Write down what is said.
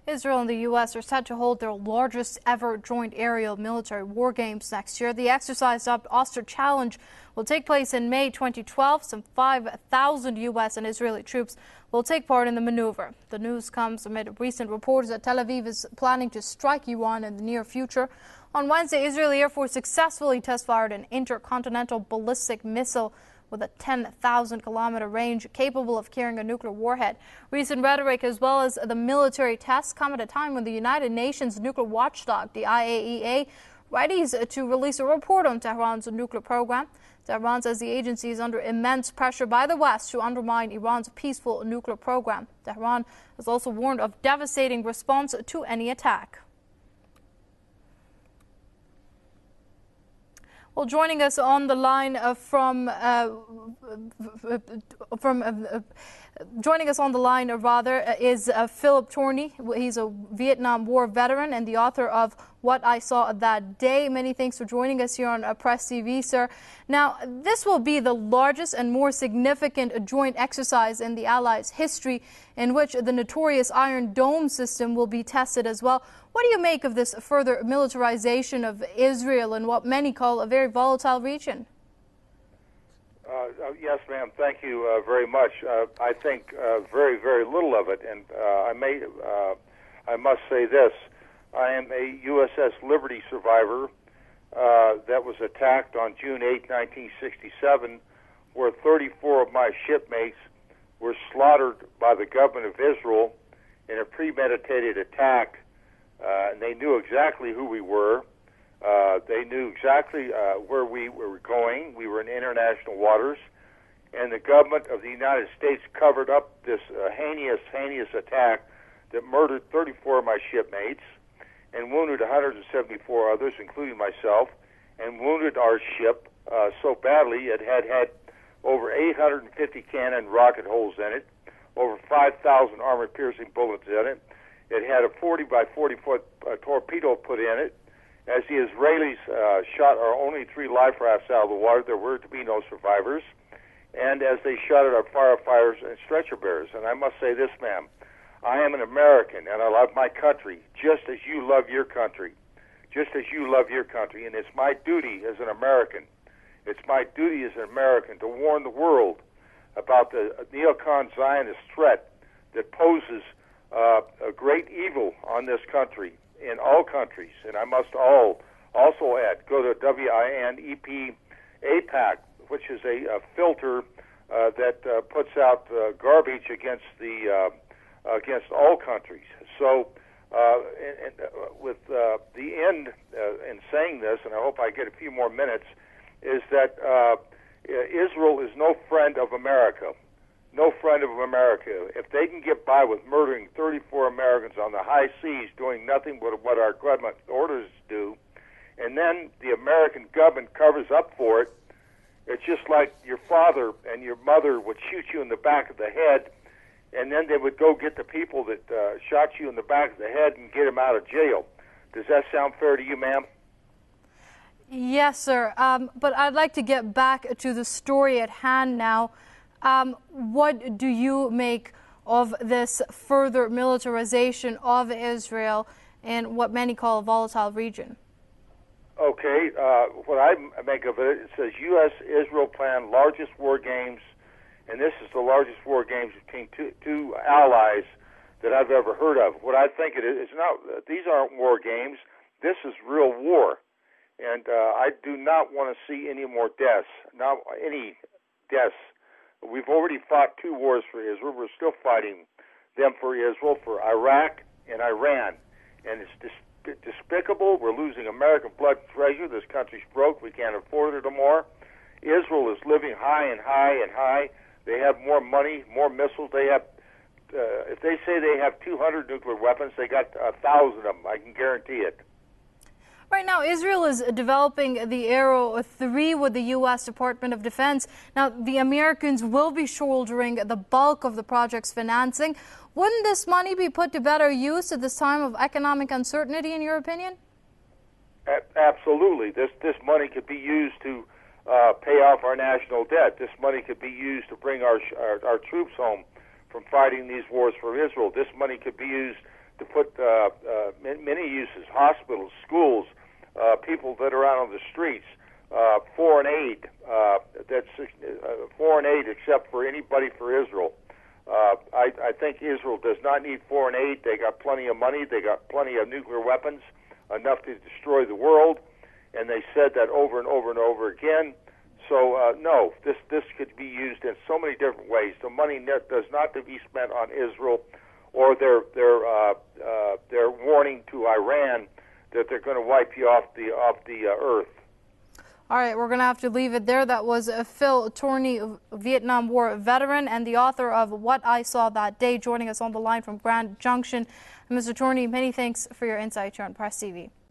Israel and the U.S. are set to hold their largest ever joint aerial military war games next year. The exercise dubbed Oster Challenge will take place in May 2012. Some 5,000 U.S. and Israeli troops will take part in the maneuver. The news comes amid recent reports that Tel Aviv is planning to strike Iran in the near future. On Wednesday, Israeli Air Force successfully test-fired an intercontinental ballistic missile with a 10,000-kilometer range capable of carrying a nuclear warhead. Recent rhetoric as well as the military tests come at a time when the United Nations nuclear watchdog, the IAEA, readies to release a report on Tehran's nuclear program. Tehran says the agency is under immense pressure by the West to undermine Iran's peaceful nuclear program. Tehran has also warned of devastating response to any attack. Well, joining us on the line is Philip Torney. He's a Vietnam War veteran and the author of What I Saw That Day. Many thanks for joining us here on Press TV, sir. Now, this will be the largest and more significant joint exercise in the Allies' history, in which the notorious Iron Dome system will be tested as well. What do you make of this further militarization of Israel in what many call a very volatile region? Yes, ma'am. Thank you very much. I think very, very little of it, and I must say this: I am a USS Liberty survivor that was attacked on June 8, 1967, where 34 of my shipmates were slaughtered by the government of Israel in a premeditated attack. And they knew exactly who we were. They knew exactly where we were going. We were in international waters. And the government of the United States covered up this heinous attack that murdered 34 of my shipmates and wounded 174 others, including myself, and wounded our ship so badly it had over 850 cannon rocket holes in it, over 5,000 armor-piercing bullets in it. It had a 40 by 40 foot torpedo put in it. As the Israelis shot our only 3 life rafts out of the water, there were to be no survivors. And as they shot at our firefighters and stretcher bearers. And I must say this, ma'am, I am an American and I love my country just as you love your country. Just as you love your country. And it's my duty as an American. It's my duty as an American to warn the world about the neocon Zionist threat that poses a great evil on this country, in all countries. And I must also add, go to WINEP APAC, which is a filter that puts out garbage against all countries. So, with the end in saying this, and I hope I get a few more minutes, is that Israel is no friend of America. No friend of America. If they can get by with murdering 34 Americans on the high seas, doing nothing but what our government orders do, and then the American government covers up for it, it's just like your father and your mother would shoot you in the back of the head, and then they would go get the people that shot you in the back of the head and get them out of jail. Does that sound fair to you, ma'am? Yes, sir. But I'd like to get back to the story at hand now. What do you make of this further militarization of Israel in what many call a volatile region? Okay, what I make of it, it says U.S.-Israel plan largest war games, and this is the largest war games between two allies that I've ever heard of. What I think it is not; these aren't war games. This is real war, and I do not want to see any more deaths. Not any deaths. We've already fought 2 wars for Israel. We're still fighting them for Israel, for Iraq and Iran. And it's despicable. We're losing American blood treasure. This country's broke. We can't afford it anymore. Israel is living high and high and high. They have more money, more missiles. They have, if they say they have 200 nuclear weapons, they got 1,000 of them. I can guarantee it. Right now, Israel is developing the Arrow 3 with the U.S. Department of Defense. Now, the Americans will be shouldering the bulk of the project's financing. Wouldn't this money be put to better use at this time of economic uncertainty, in your opinion? Absolutely. This money could be used to pay off our national debt. This money could be used to bring our troops home from fighting these wars for Israel. This money could be used to put many uses: hospitals, schools, people that are out on the streets, foreign aid. That's foreign aid, except for anybody for Israel. I think Israel does not need foreign aid. They got plenty of money. They got plenty of nuclear weapons, enough to destroy the world. And they said that over and over and over again. So no, this could be used in so many different ways. The money does not to be spent on Israel, or their warning to Iran that they're going to wipe you off the earth. All right, we're going to have to leave it there. That was Phil Torney, Vietnam War veteran and the author of What I Saw That Day, joining us on the line from Grand Junction. Mr. Torney, many thanks for your insight here on Press TV.